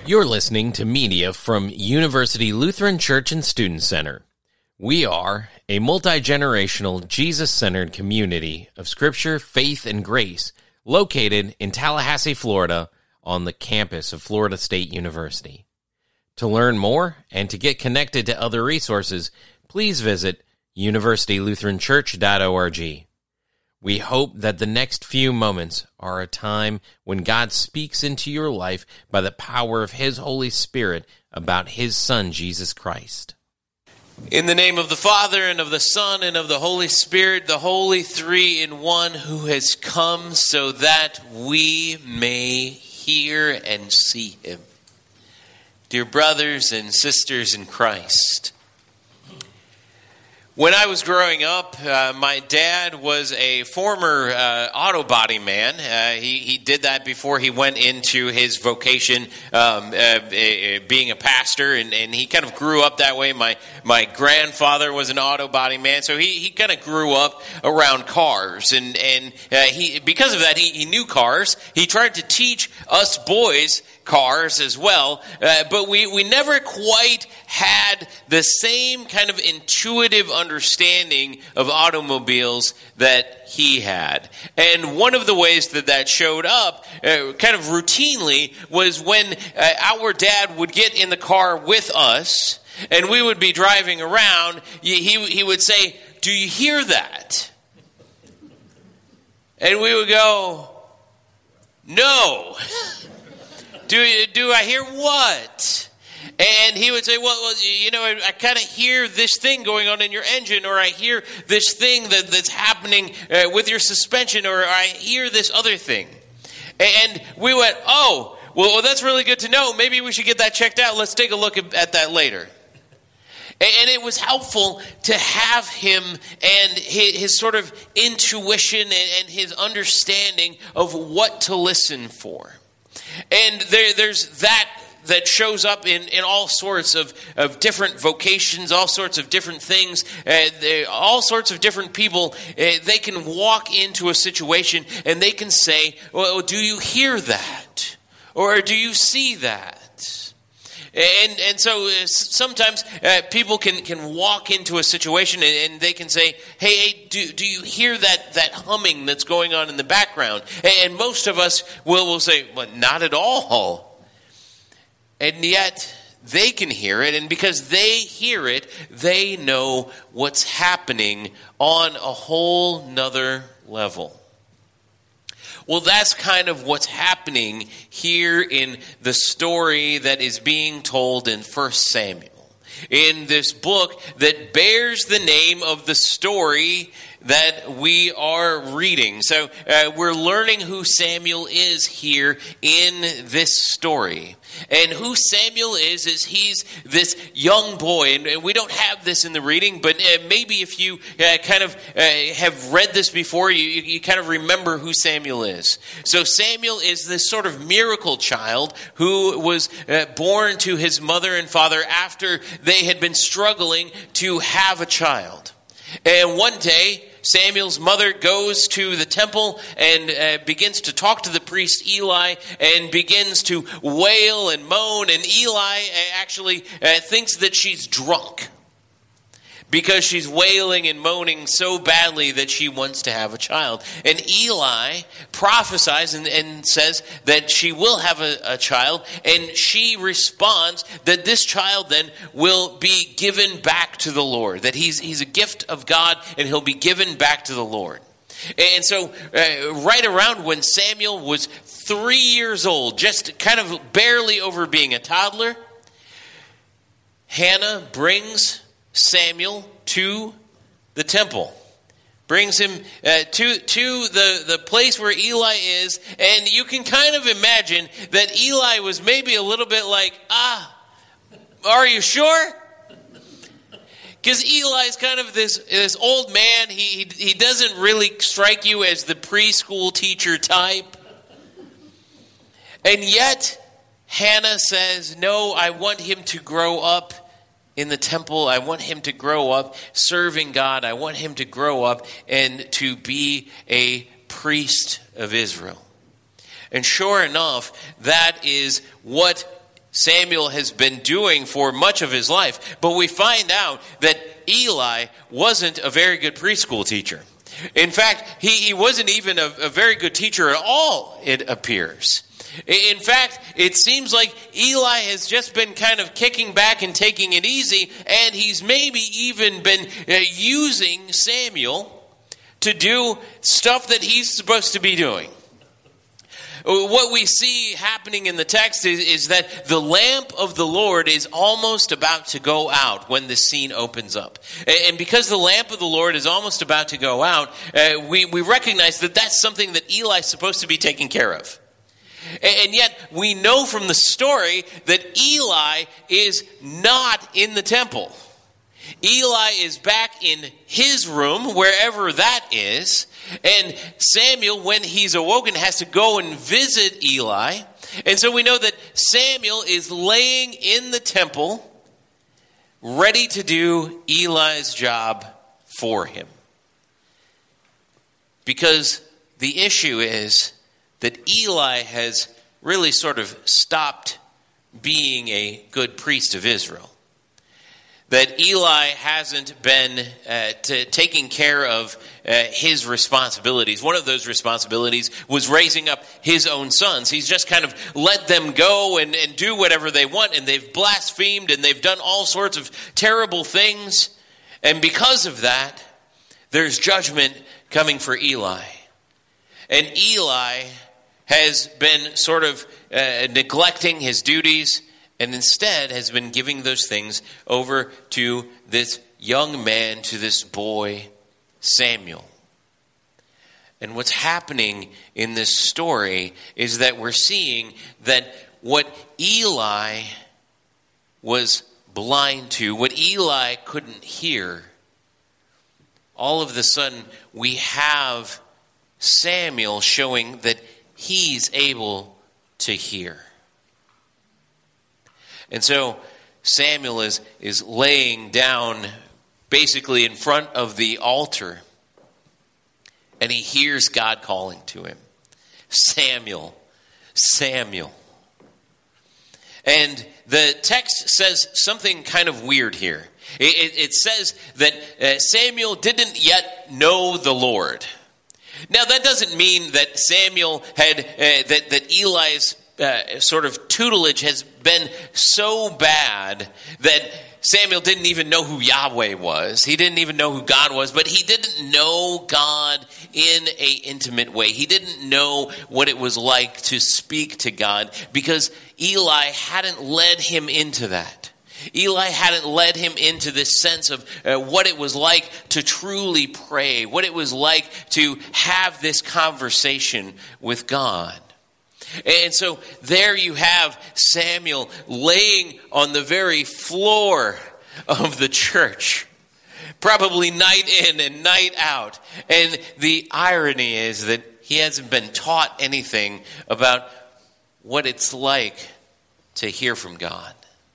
You're listening to media from University Lutheran Church and Student Center. We are a multi-generational, Jesus-centered community of Scripture, faith, and grace located in Tallahassee, Florida, on the campus of Florida State University. To learn more and to get connected to other resources, please visit universitylutheranchurch.org. We hope that the next few moments are a time when God speaks into your life by the power of His Holy Spirit about His Son, Jesus Christ. In the name of the Father, and of the Son, and of the Holy Spirit, the Holy Three in One, who has come so that we may hear and see Him. Dear brothers and sisters in Christ, when I was growing up, my dad was a former auto body man. He did that before he went into his vocation, being a pastor, and he kind of grew up that way. My grandfather was an auto body man, so he kind of grew up around cars, and he because of that he knew cars. He tried to teach us boys cars as well, but we never quite had the same kind of intuitive understanding of automobiles that he had. And one of the ways that showed up kind of routinely was when our dad would get in the car with us and we would be driving around. He would say, "Do you hear that?" And we would go, "No." Do I hear what? And he would say, well, you know, I kind of hear this thing going on in your engine, or I hear this thing that's happening with your suspension, or I hear this other thing. And we went, oh, well, that's really good to know. Maybe we should get that checked out. Let's take a look at that later. And it was helpful to have him and his sort of intuition and his understanding of what to listen for. And there's that shows up in all sorts of different vocations, all sorts of different things, all sorts of different people. They can walk into a situation and they can say, well, do you hear that? Or do you see that? And so sometimes people can walk into a situation and they can say, hey, do you hear that humming that's going on in the background? And most of us will say, well, not at all. And yet they can hear it, and because they hear it, they know what's happening on a whole nother level. Well, that's kind of what's happening here in the story that is being told in 1 Samuel. In this book that bears the name of the story that we are reading. So we're learning who Samuel is here in this story. And who Samuel is he's this young boy. And we don't have this in the reading, but maybe if you kind of have read this before, you kind of remember who Samuel is. So Samuel is this sort of miracle child who was born to his mother and father after they had been struggling to have a child. And one day, Samuel's mother goes to the temple and begins to talk to the priest Eli and begins to wail and moan. And Eli actually thinks that she's drunk because she's wailing and moaning so badly that she wants to have a child. And Eli prophesies and says that she will have a child, and she responds that this child then will be given back to the Lord, that he's a gift of God and he'll be given back to the Lord. And so right around when Samuel was 3 years old, just kind of barely over being a toddler, Hannah brings Samuel to the temple, brings him to the place where Eli is, and you can kind of imagine that Eli was maybe a little bit like, are you sure? Because Eli's kind of this old man. He doesn't really strike you as the preschool teacher type. And yet, Hannah says, no, I want him to grow up in the temple. I want him to grow up serving God. I want him to grow up and to be a priest of Israel. And sure enough, that is what Samuel has been doing for much of his life. But we find out that Eli wasn't a very good preschool teacher. In fact, he wasn't even a very good teacher at all, it appears. In fact, it seems like Eli has just been kind of kicking back and taking it easy, and he's maybe even been using Samuel to do stuff that he's supposed to be doing. What we see happening in the text is that the lamp of the Lord is almost about to go out when the scene opens up. And because the lamp of the Lord is almost about to go out, we recognize that that's something that Eli is supposed to be taking care of. And yet we know from the story that Eli is not in the temple. Eli is back in his room, wherever that is. And Samuel, when he's awoken, has to go and visit Eli. And so we know that Samuel is laying in the temple, ready to do Eli's job for him. Because the issue is that Eli has really sort of stopped being a good priest of Israel. That Eli hasn't been taking care of his responsibilities. One of those responsibilities was raising up his own sons. He's just kind of let them go and do whatever they want, and they've blasphemed, and they've done all sorts of terrible things. And because of that, there's judgment coming for Eli. And Eli has been sort of neglecting his duties, and instead has been giving those things over to this young man, to this boy, Samuel. And what's happening in this story is that we're seeing that what Eli was blind to, what Eli couldn't hear, all of a sudden we have Samuel showing that he's able to hear. And so Samuel is laying down basically in front of the altar, and he hears God calling to him, Samuel, Samuel. And the text says something kind of weird here. It says that Samuel didn't yet know the Lord. Now that doesn't mean that Samuel had, that Eli's sort of tutelage has been so bad that Samuel didn't even know who Yahweh was. He didn't even know who God was, but he didn't know God in an intimate way. He didn't know what it was like to speak to God because Eli hadn't led him into that. Eli hadn't led him into this sense of what it was like to truly pray, what it was like to have this conversation with God. And so there you have Samuel laying on the very floor of the church, probably night in and night out. And the irony is that he hasn't been taught anything about what it's like to hear from God.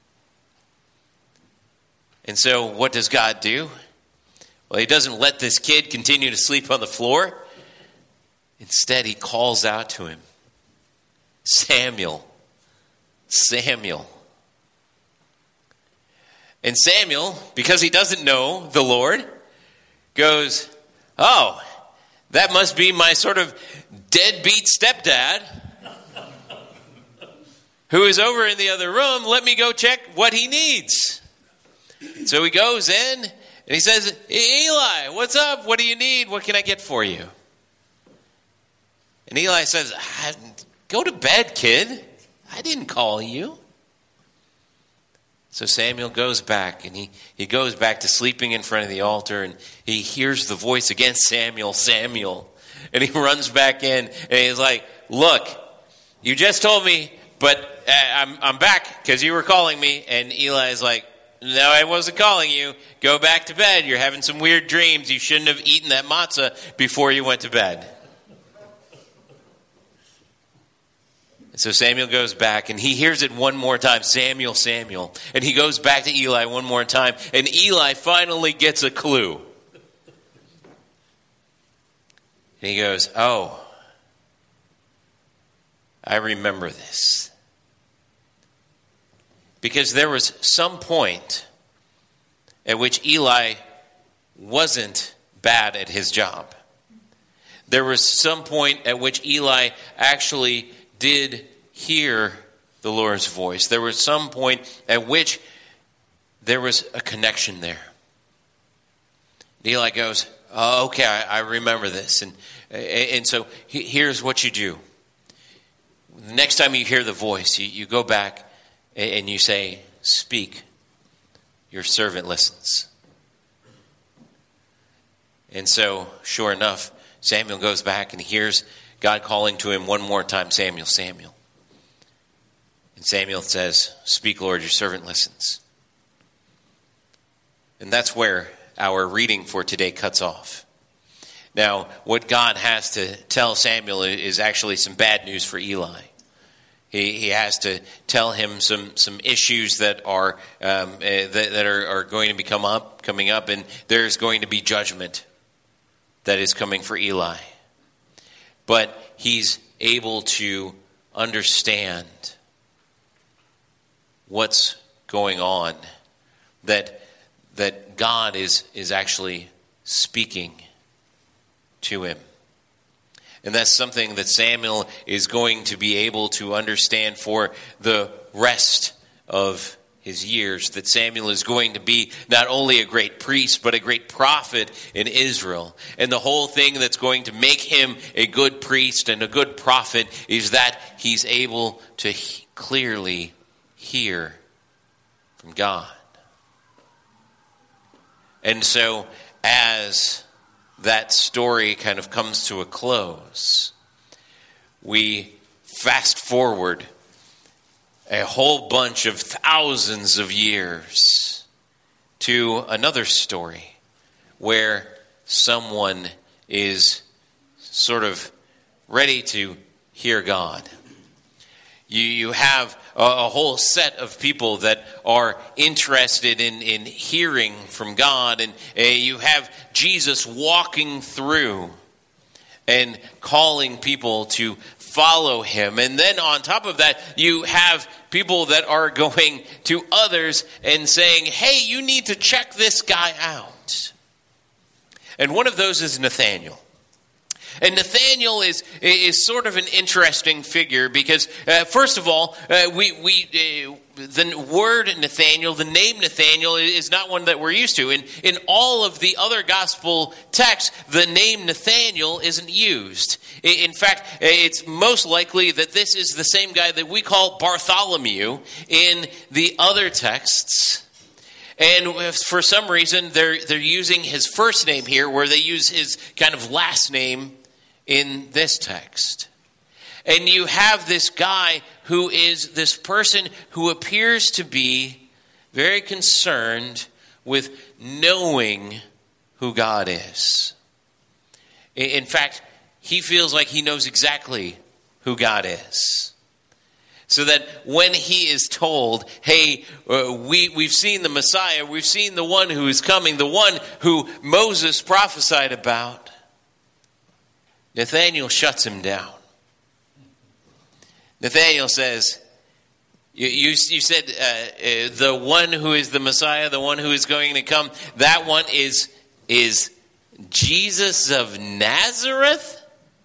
And so what does God do? Well, he doesn't let this kid continue to sleep on the floor. Instead, he calls out to him, Samuel, Samuel. And Samuel, because he doesn't know the Lord, goes, oh, that must be my sort of deadbeat stepdad who is over in the other room. Let me go check what he needs. So he goes in and he says, Eli, what's up? What do you need? What can I get for you? And Eli says, go to bed, kid. I didn't call you. So Samuel goes back, and he goes back to sleeping in front of the altar, and he hears the voice again, Samuel, Samuel. And he runs back in, and he's like, look, you just told me, but I'm back because you were calling me. And Eli's like, no, I wasn't calling you. Go back to bed. You're having some weird dreams. You shouldn't have eaten that matzah before you went to bed. So Samuel goes back, and he hears it one more time, Samuel, Samuel. And he goes back to Eli one more time, and Eli finally gets a clue. And he goes, oh, I remember this. Because there was some point at which Eli wasn't bad at his job. There was some point at which Eli actually did hear the Lord's voice. There was some point at which there was a connection there. Eli goes, oh, okay, I remember this. And so here's what you do. The next time you hear the voice, you go back and you say, speak, your servant listens. And so, sure enough, Samuel goes back and hears God calling to him one more time, Samuel, Samuel. And Samuel says, speak, Lord, your servant listens. And that's where our reading for today cuts off. Now, what God has to tell Samuel is actually some bad news for Eli. He has to tell him some issues that are going to be coming up, and there's going to be judgment that is coming for Eli. But he's able to understand what's going on, that God is actually speaking to him. And that's something that Samuel is going to be able to understand for the rest of his years, that Samuel is going to be not only a great priest, but a great prophet in Israel. And the whole thing that's going to make him a good priest and a good prophet is that he's able to clearly hear from God. And so as that story kind of comes to a close, we fast forward a whole bunch of thousands of years to another story where someone is sort of ready to hear God. You have a whole set of people that are interested in hearing from God, and you have Jesus walking through and calling people to follow him. And then on top of that, you have people that are going to others and saying, hey, you need to check this guy out. And one of those is Nathanael. And Nathanael is sort of an interesting figure because, first of all, the word Nathanael, the name Nathanael, is not one that we're used to. In all of the other gospel texts, the name Nathanael isn't used. In fact, it's most likely that this is the same guy that we call Bartholomew in the other texts. And for some reason, they're using his first name here, where they use his kind of last name in this text. And you have this guy who is this person who appears to be very concerned with knowing who God is. In fact, he feels like he knows exactly who God is. So that when he is told, hey, we've seen the Messiah, we've seen the one who is coming, the one who Moses prophesied about, Nathanael shuts him down. Nathanael says, you said the one who is the Messiah, the one who is going to come, that one is Jesus of Nazareth?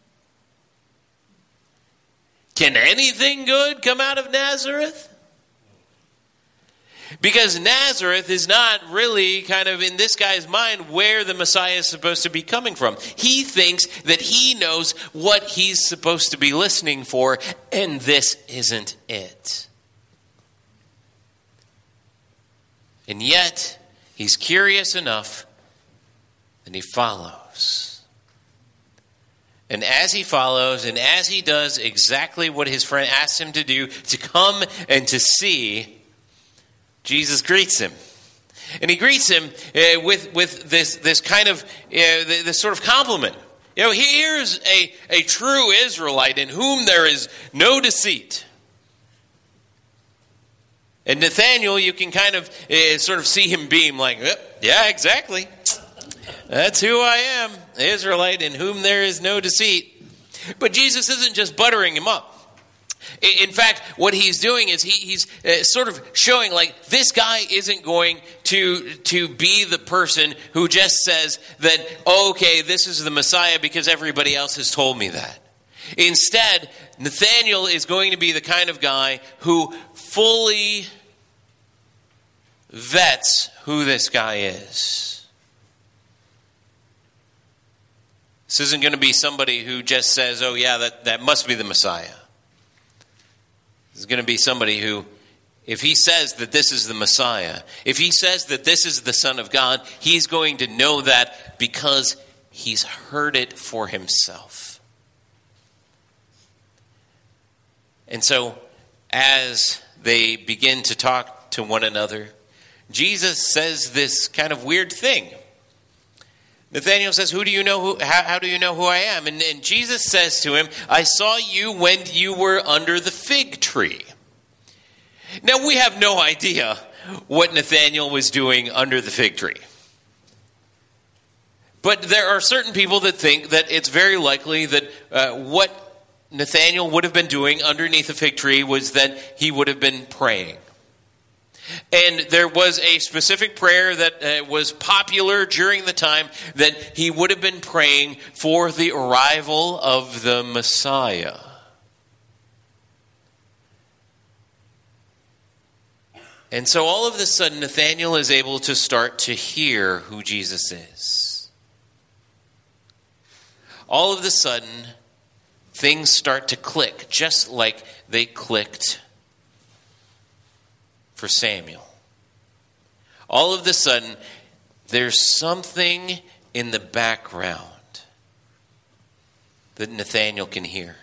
Can anything good come out of Nazareth? Because Nazareth is not really kind of in this guy's mind where the Messiah is supposed to be coming from. He thinks that he knows what he's supposed to be listening for, and this isn't it. And yet, he's curious enough and he follows. And as he follows, and as he does exactly what his friend asked him to do, to come and to see, Jesus greets him. And he greets him with this kind of, this sort of compliment. You know, here's a true Israelite in whom there is no deceit. And Nathanael, you can kind of sort of see him beam like, yeah, exactly. That's who I am, Israelite in whom there is no deceit. But Jesus isn't just buttering him up. In fact, what he's doing is he's sort of showing like this guy isn't going to be the person who just says that, okay, this is the Messiah because everybody else has told me that. Instead, Nathanael is going to be the kind of guy who fully vets who this guy is. This isn't going to be somebody who just says, oh yeah, that must be the Messiah. This is going to be somebody who, if he says that this is the Messiah, if he says that this is the Son of God, he's going to know that because he's heard it for himself. And so, as they begin to talk to one another, Jesus says this kind of weird thing. Nathanael says, how do you know who I am? And Jesus says to him, I saw you when you were under the fig tree. Now, we have no idea what Nathanael was doing under the fig tree. But there are certain people that think that it's very likely that what Nathanael would have been doing underneath the fig tree was that he would have been praying. And there was a specific prayer that was popular during the time that he would have been praying for the arrival of the Messiah. And so all of a sudden, Nathanael is able to start to hear who Jesus is. All of a sudden, things start to click, just like they clicked for Samuel. All of a sudden, there's something in the background that Nathanael can hear.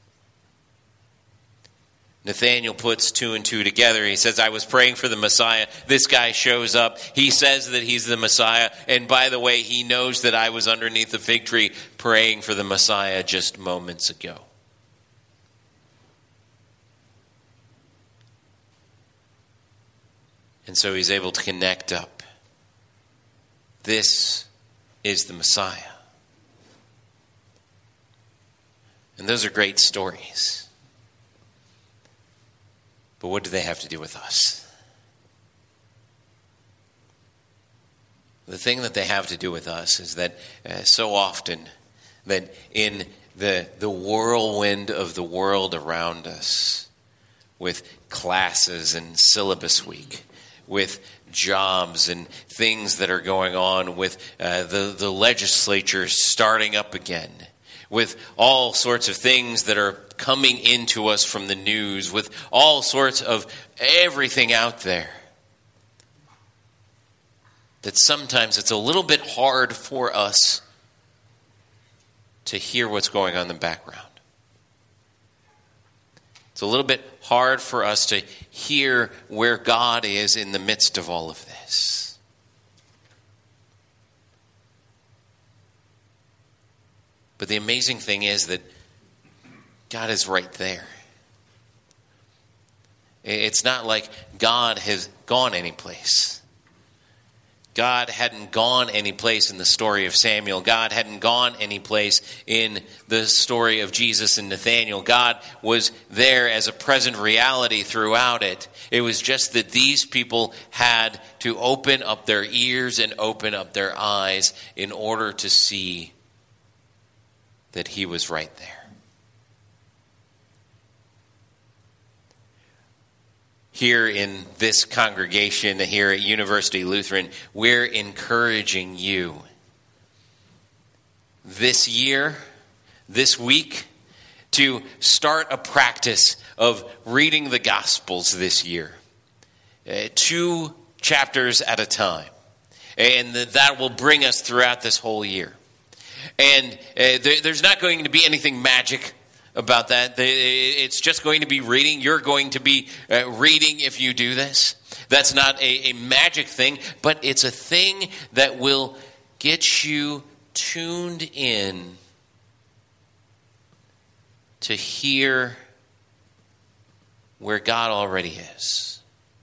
Nathanael puts two and two together. He says, I was praying for the Messiah. This guy shows up. He says that he's the Messiah. And by the way, he knows that I was underneath the fig tree praying for the Messiah just moments ago. And so he's able to connect up. This is the Messiah. And those are great stories. But what do they have to do with us? The thing that they have to do with us is that so often that in the whirlwind of the world around us, with classes and syllabus week, with jobs and things that are going on, with the legislature starting up again, with all sorts of things that are coming into us from the news, with all sorts of everything out there, that sometimes it's a little bit hard for us to hear what's going on in the background. It's a little bit hard for us to hear where God is in the midst of all of this. But the amazing thing is that God is right there. It's not like God has gone anyplace. God hadn't gone anyplace in the story of Samuel. God hadn't gone anyplace in the story of Jesus and Nathanael. God was there as a present reality throughout it. It was just that these people had to open up their ears and open up their eyes in order to see that he was right there. Here in this congregation, here at University Lutheran, we're encouraging you this year, this week, to start a practice of reading the Gospels this year. 2 chapters at a time. And that will bring us throughout this whole year. And there's not going to be anything magic about that. It's just going to be reading. You're going to be reading if you do this. That's not a magic thing, but it's a thing that will get you tuned in to hear where God already is.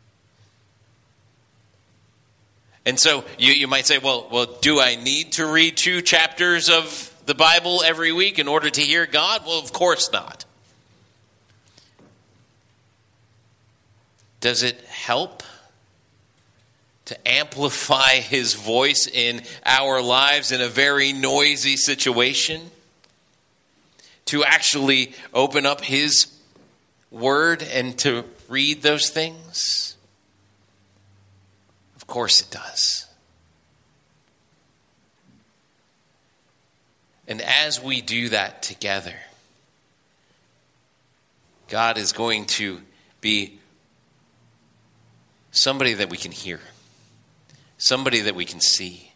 And so you might say, well, do I need to read 2 chapters of the Bible every week in order to hear God? Well, of course not. Does it help to amplify his voice in our lives in a very noisy situation? To actually open up his word and to read those things? Of course it does. And as we do that together, God is going to be somebody that we can hear, somebody that we can see,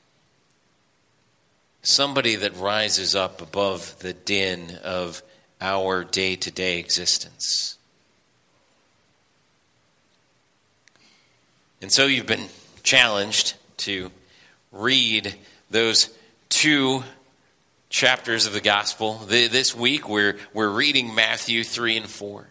somebody that rises up above the din of our day-to-day existence. And so you've been challenged to read those 2 chapters of the gospel. This week we're reading Matthew 3 and 4.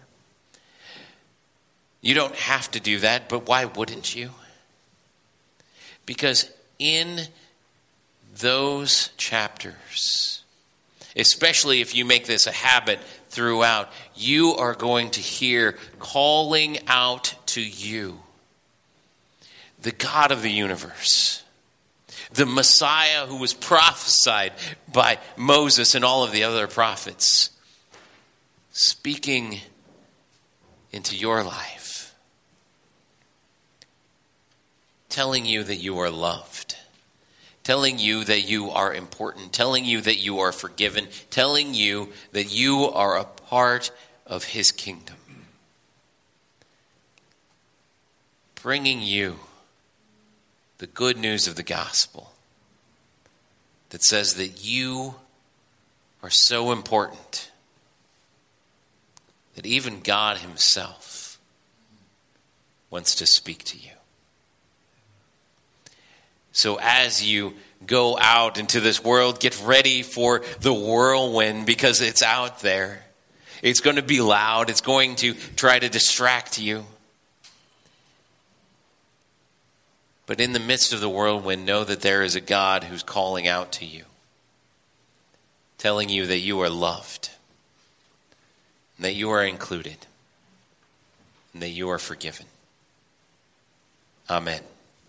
You don't have to do that, but why wouldn't you? Because in those chapters, especially if you make this a habit throughout, you are going to hear calling out to you the God of the universe, the Messiah who was prophesied by Moses and all of the other prophets, speaking into your life, telling you that you are loved, telling you that you are important, telling you that you are forgiven, telling you that you are a part of his kingdom, bringing you the good news of the gospel that says that you are so important that even God himself wants to speak to you. So as you go out into this world, get ready for the whirlwind, because it's out there. It's going to be loud. It's going to try to distract you. But in the midst of the whirlwind, know that there is a God who's calling out to you, telling you that you are loved, and that you are included, and that you are forgiven. Amen.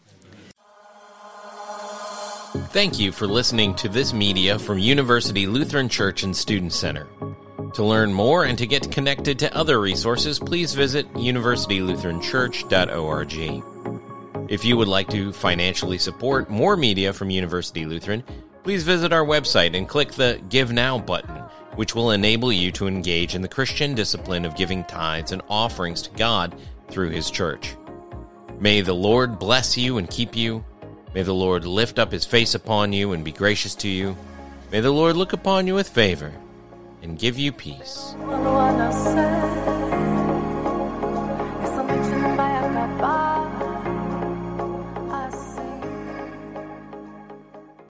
Thank you for listening to this media from University Lutheran Church and Student Center. To learn more and to get connected to other resources, please visit universitylutheranchurch.org. If you would like to financially support more media from University Lutheran, please visit our website and click the Give Now button, which will enable you to engage in the Christian discipline of giving tithes and offerings to God through his church. May the Lord bless you and keep you. May the Lord lift up his face upon you and be gracious to you. May the Lord look upon you with favor and give you peace.